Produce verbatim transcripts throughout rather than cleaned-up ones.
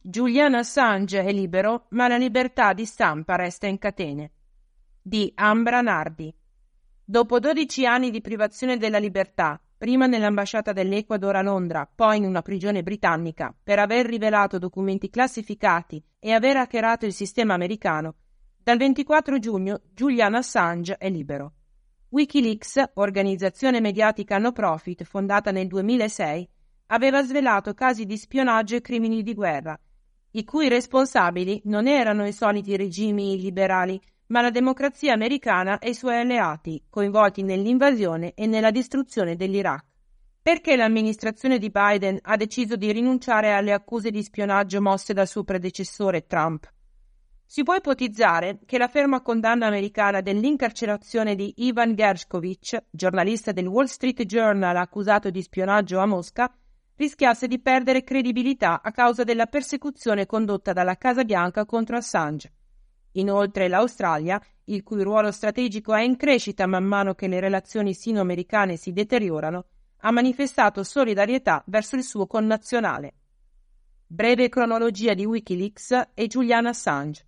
Julian Assange è libero, ma la libertà di stampa resta in catene. Di Ambra Nardi. Dopo dodici anni di privazione della libertà, prima nell'ambasciata dell'Ecuador a Londra, poi in una prigione britannica, per aver rivelato documenti classificati e aver hackerato il sistema americano, dal ventiquattro giugno Julian Assange è libero. Wikileaks, organizzazione mediatica no profit fondata nel duemilasei, aveva svelato casi di spionaggio e crimini di guerra, i cui responsabili non erano i soliti regimi illiberali, ma la democrazia americana e i suoi alleati, coinvolti nell'invasione e nella distruzione dell'Iraq. Perché l'amministrazione di Biden ha deciso di rinunciare alle accuse di spionaggio mosse dal suo predecessore Trump? Si può ipotizzare che la ferma condanna americana dell'incarcerazione di Ivan Gershkovich, giornalista del Wall Street Journal accusato di spionaggio a Mosca, rischiasse di perdere credibilità a causa della persecuzione condotta dalla Casa Bianca contro Assange. Inoltre l'Australia, il cui ruolo strategico è in crescita man mano che le relazioni sino-americane si deteriorano, ha manifestato solidarietà verso il suo connazionale. Breve cronologia di Wikileaks e Julian Assange.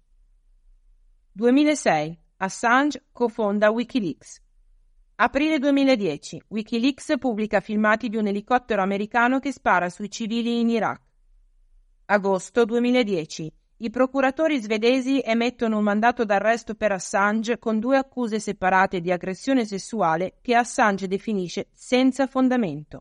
duemilasei. Assange cofonda Wikileaks. Aprile duemiladieci. Wikileaks pubblica filmati di un elicottero americano che spara sui civili in Iraq. Agosto duemiladieci. I procuratori svedesi emettono un mandato d'arresto per Assange con due accuse separate di aggressione sessuale che Assange definisce senza fondamento.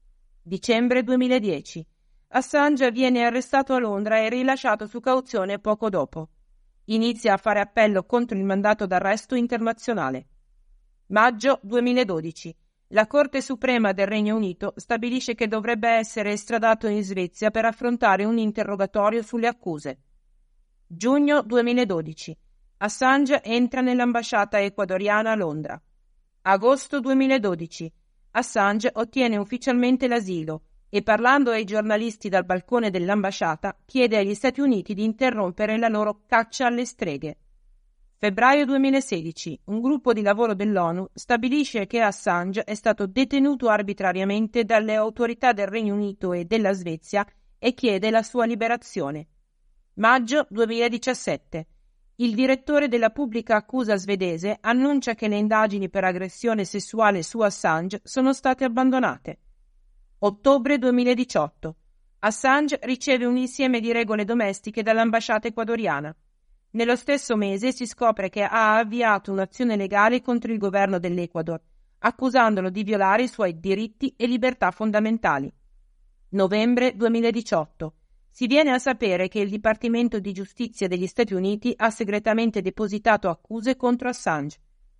Dicembre duemiladieci. Assange viene arrestato a Londra e rilasciato su cauzione poco dopo. Inizia a fare appello contro il mandato d'arresto internazionale. Maggio duemiladodici. La Corte Suprema del Regno Unito stabilisce che dovrebbe essere estradato in Svezia per affrontare un interrogatorio sulle accuse. Giugno duemiladodici. Assange entra nell'ambasciata ecuadoriana a Londra. Agosto duemiladodici. Assange ottiene ufficialmente l'asilo e, parlando ai giornalisti dal balcone dell'ambasciata, chiede agli Stati Uniti di interrompere la loro caccia alle streghe. Febbraio duemilasedici. Un gruppo di lavoro dell'ONU stabilisce che Assange è stato detenuto arbitrariamente dalle autorità del Regno Unito e della Svezia e chiede la sua liberazione. Maggio duemiladiciassette. Il direttore della pubblica accusa svedese annuncia che le indagini per aggressione sessuale su Assange sono state abbandonate. Ottobre duemiladiciotto. Assange riceve un insieme di regole domestiche dall'ambasciata ecuadoriana. Nello stesso mese si scopre che ha avviato un'azione legale contro il governo dell'Ecuador, accusandolo di violare i suoi diritti e libertà fondamentali. Novembre duemiladiciotto. Si viene a sapere che il Dipartimento di Giustizia degli Stati Uniti ha segretamente depositato accuse contro Assange.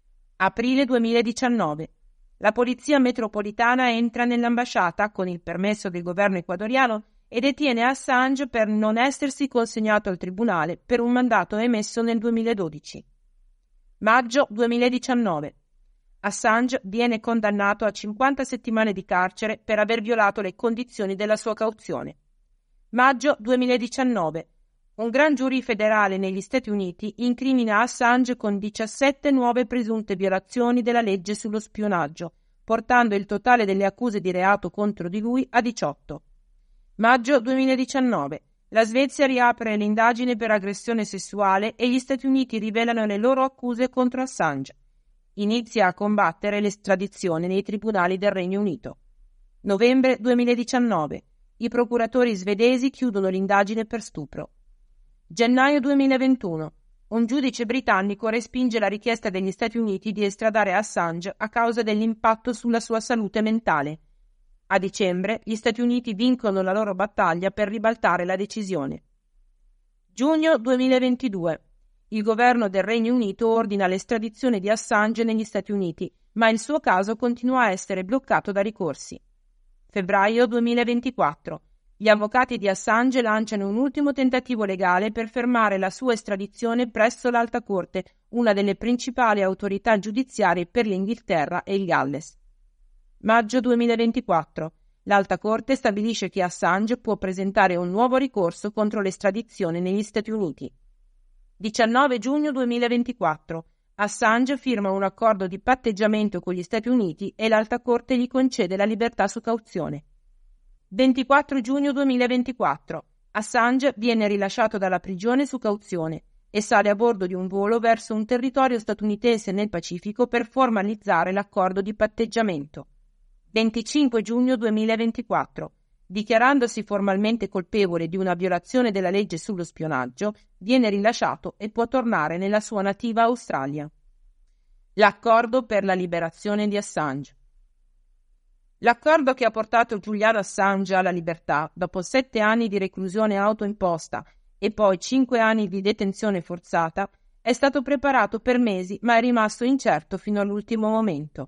Aprile duemiladiciannove. La Polizia Metropolitana entra nell'ambasciata con il permesso del governo ecuadoriano e detiene Assange per non essersi consegnato al tribunale per un mandato emesso nel duemiladodici. Maggio duemiladiciannove. Assange viene condannato a cinquanta settimane di carcere per aver violato le condizioni della sua cauzione. Maggio duemiladiciannove. Un gran giurì federale negli Stati Uniti incrimina Assange con diciassette nuove presunte violazioni della legge sullo spionaggio, portando il totale delle accuse di reato contro di lui a diciotto. Maggio duemiladiciannove. La Svezia riapre l'indagine per aggressione sessuale e gli Stati Uniti rivelano le loro accuse contro Assange. Inizia a combattere l'estradizione nei tribunali del Regno Unito. Novembre duemiladiciannove. I procuratori svedesi chiudono l'indagine per stupro. Gennaio duemilaventuno. Un giudice britannico respinge la richiesta degli Stati Uniti di estradare Assange a causa dell'impatto sulla sua salute mentale. A dicembre gli Stati Uniti vincono la loro battaglia per ribaltare la decisione. Giugno duemilaventidue. Il governo del Regno Unito ordina l'estradizione di Assange negli Stati Uniti, ma il suo caso continua a essere bloccato da ricorsi. Febbraio duemilaventiquattro. Gli avvocati di Assange lanciano un ultimo tentativo legale per fermare la sua estradizione presso l'Alta Corte, una delle principali autorità giudiziarie per l'Inghilterra e il Galles. Maggio duemilaventiquattro. L'Alta Corte stabilisce che Assange può presentare un nuovo ricorso contro l'estradizione negli Stati Uniti. diciannove giugno duemilaventiquattro. Assange firma un accordo di patteggiamento con gli Stati Uniti e l'Alta Corte gli concede la libertà su cauzione. ventiquattro giugno duemilaventiquattro. Assange viene rilasciato dalla prigione su cauzione e sale a bordo di un volo verso un territorio statunitense nel Pacifico per formalizzare l'accordo di patteggiamento. venticinque giugno duemilaventiquattro. Dichiarandosi formalmente colpevole di una violazione della legge sullo spionaggio, viene rilasciato e può tornare nella sua nativa Australia. L'accordo per la liberazione di Assange. L'accordo che ha portato Julian Assange alla libertà, dopo sette anni di reclusione autoimposta e poi cinque anni di detenzione forzata, è stato preparato per mesi ma è rimasto incerto fino all'ultimo momento.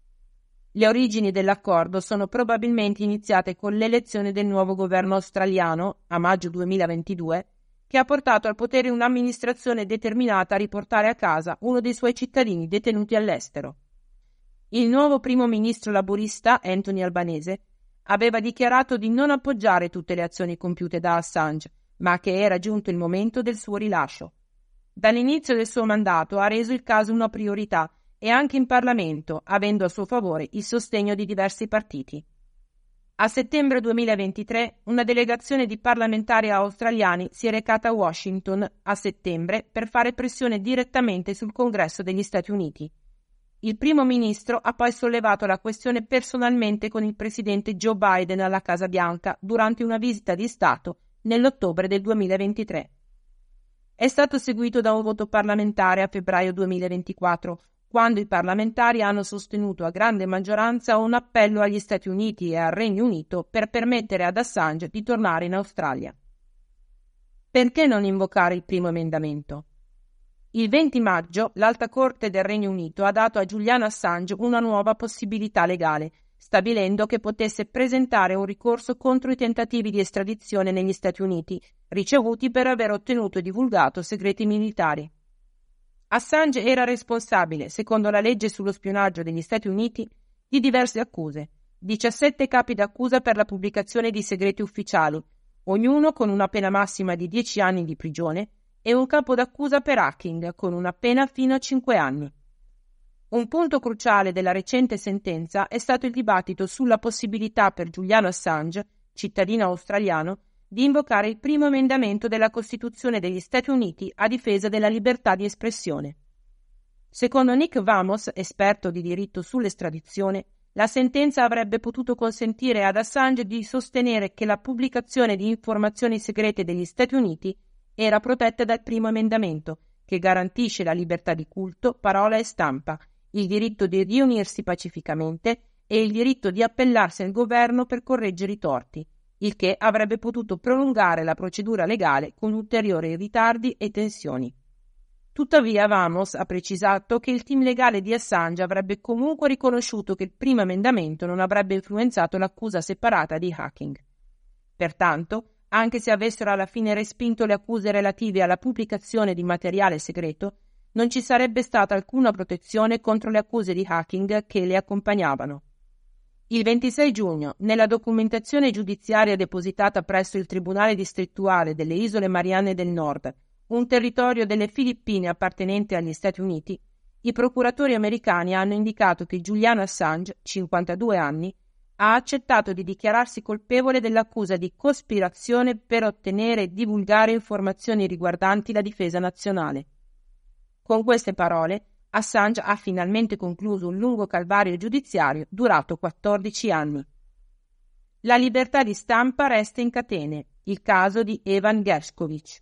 Le origini dell'accordo sono probabilmente iniziate con l'elezione del nuovo governo australiano, a maggio duemilaventidue, che ha portato al potere un'amministrazione determinata a riportare a casa uno dei suoi cittadini detenuti all'estero. Il nuovo primo ministro laburista, Anthony Albanese, aveva dichiarato di non appoggiare tutte le azioni compiute da Assange, ma che era giunto il momento del suo rilascio. Dall'inizio del suo mandato ha reso il caso una priorità e anche in Parlamento, avendo a suo favore il sostegno di diversi partiti. A settembre duemilaventitré una delegazione di parlamentari australiani si è recata a Washington a settembre per fare pressione direttamente sul Congresso degli Stati Uniti. Il primo ministro ha poi sollevato la questione personalmente con il presidente Joe Biden alla Casa Bianca durante una visita di Stato nell'ottobre del duemilaventitré. È stato seguito da un voto parlamentare a febbraio duemilaventiquattro, quando i parlamentari hanno sostenuto a grande maggioranza un appello agli Stati Uniti e al Regno Unito per permettere ad Assange di tornare in Australia. Perché non invocare il primo emendamento? Il venti maggio l'Alta Corte del Regno Unito ha dato a Julian Assange una nuova possibilità legale, stabilendo che potesse presentare un ricorso contro i tentativi di estradizione negli Stati Uniti, ricevuti per aver ottenuto e divulgato segreti militari. Assange era responsabile, secondo la legge sullo spionaggio degli Stati Uniti, di diverse accuse, diciassette capi d'accusa per la pubblicazione di segreti ufficiali, ognuno con una pena massima di dieci anni di prigione, e un capo d'accusa per hacking, con una pena fino a cinque anni. Un punto cruciale della recente sentenza è stato il dibattito sulla possibilità per Julian Assange, cittadino australiano, di invocare il primo emendamento della Costituzione degli Stati Uniti a difesa della libertà di espressione. Secondo Nick Vamos, esperto di diritto sull'estradizione, la sentenza avrebbe potuto consentire ad Assange di sostenere che la pubblicazione di informazioni segrete degli Stati Uniti era protetta dal primo emendamento, che garantisce la libertà di culto, parola e stampa, il diritto di riunirsi pacificamente e il diritto di appellarsi al governo per correggere i torti, il che avrebbe potuto prolungare la procedura legale con ulteriori ritardi e tensioni. Tuttavia Vamos ha precisato che il team legale di Assange avrebbe comunque riconosciuto che il primo emendamento non avrebbe influenzato l'accusa separata di hacking. Pertanto, anche se avessero alla fine respinto le accuse relative alla pubblicazione di materiale segreto, non ci sarebbe stata alcuna protezione contro le accuse di hacking che le accompagnavano. Il ventisei giugno, nella documentazione giudiziaria depositata presso il Tribunale distrettuale delle Isole Marianne del Nord, un territorio delle Filippine appartenente agli Stati Uniti, i procuratori americani hanno indicato che Julian Assange, cinquantadue anni, ha accettato di dichiararsi colpevole dell'accusa di cospirazione per ottenere e divulgare informazioni riguardanti la difesa nazionale. Con queste parole, Assange ha finalmente concluso un lungo calvario giudiziario durato quattordici anni. La libertà di stampa resta in catene, il caso di Evan Gershkovich.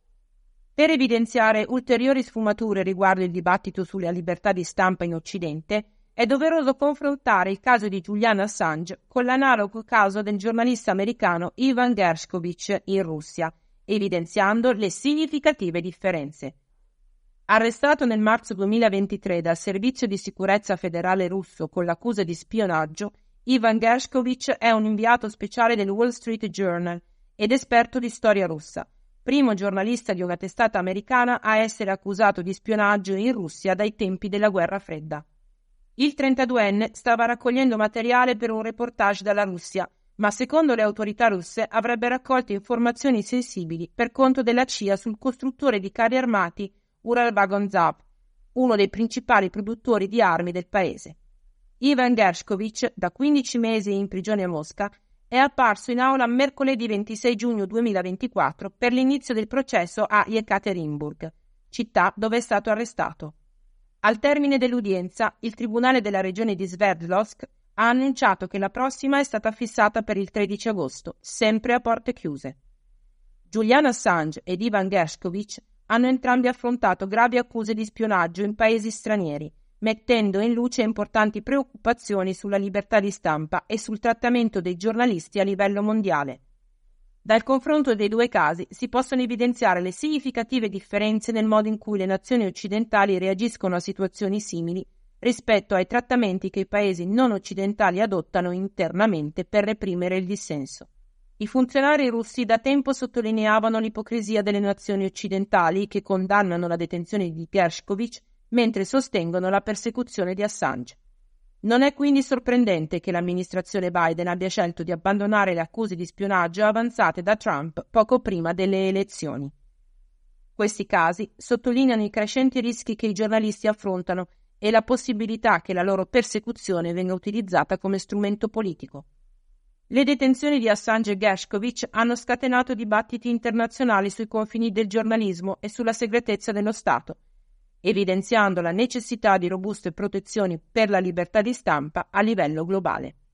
Per evidenziare ulteriori sfumature riguardo il dibattito sulla libertà di stampa in Occidente, è doveroso confrontare il caso di Julian Assange con l'analogo caso del giornalista americano Evan Gershkovich in Russia, evidenziando le significative differenze. Arrestato nel marzo duemilaventitré dal Servizio di Sicurezza Federale russo con l'accusa di spionaggio, Evan Gershkovich è un inviato speciale del Wall Street Journal ed esperto di storia russa, primo giornalista di una testata americana a essere accusato di spionaggio in Russia dai tempi della Guerra Fredda. Il trentaduenne stava raccogliendo materiale per un reportage dalla Russia, ma secondo le autorità russe avrebbe raccolto informazioni sensibili per conto della C I A sul costruttore di carri armati Uralvagonzad, uno dei principali produttori di armi del paese. Evan Gershkovich, da quindici mesi in prigione a Mosca, è apparso in aula mercoledì ventisei giugno duemilaventiquattro per l'inizio del processo a Jekaterinburg, città dove è stato arrestato. Al termine dell'udienza, il tribunale della regione di Sverdlovsk ha annunciato che la prossima è stata fissata per il tredici agosto, sempre a porte chiuse. Julian Assange ed Ivan Gershkovich hanno entrambi affrontato gravi accuse di spionaggio in paesi stranieri, mettendo in luce importanti preoccupazioni sulla libertà di stampa e sul trattamento dei giornalisti a livello mondiale. Dal confronto dei due casi si possono evidenziare le significative differenze nel modo in cui le nazioni occidentali reagiscono a situazioni simili rispetto ai trattamenti che i paesi non occidentali adottano internamente per reprimere il dissenso. I funzionari russi da tempo sottolineavano l'ipocrisia delle nazioni occidentali che condannano la detenzione di Gershkovich mentre sostengono la persecuzione di Assange. Non è quindi sorprendente che l'amministrazione Biden abbia scelto di abbandonare le accuse di spionaggio avanzate da Trump poco prima delle elezioni. Questi casi sottolineano i crescenti rischi che i giornalisti affrontano e la possibilità che la loro persecuzione venga utilizzata come strumento politico. Le detenzioni di Assange e Gershkovich hanno scatenato dibattiti internazionali sui confini del giornalismo e sulla segretezza dello Stato, evidenziando la necessità di robuste protezioni per la libertà di stampa a livello globale.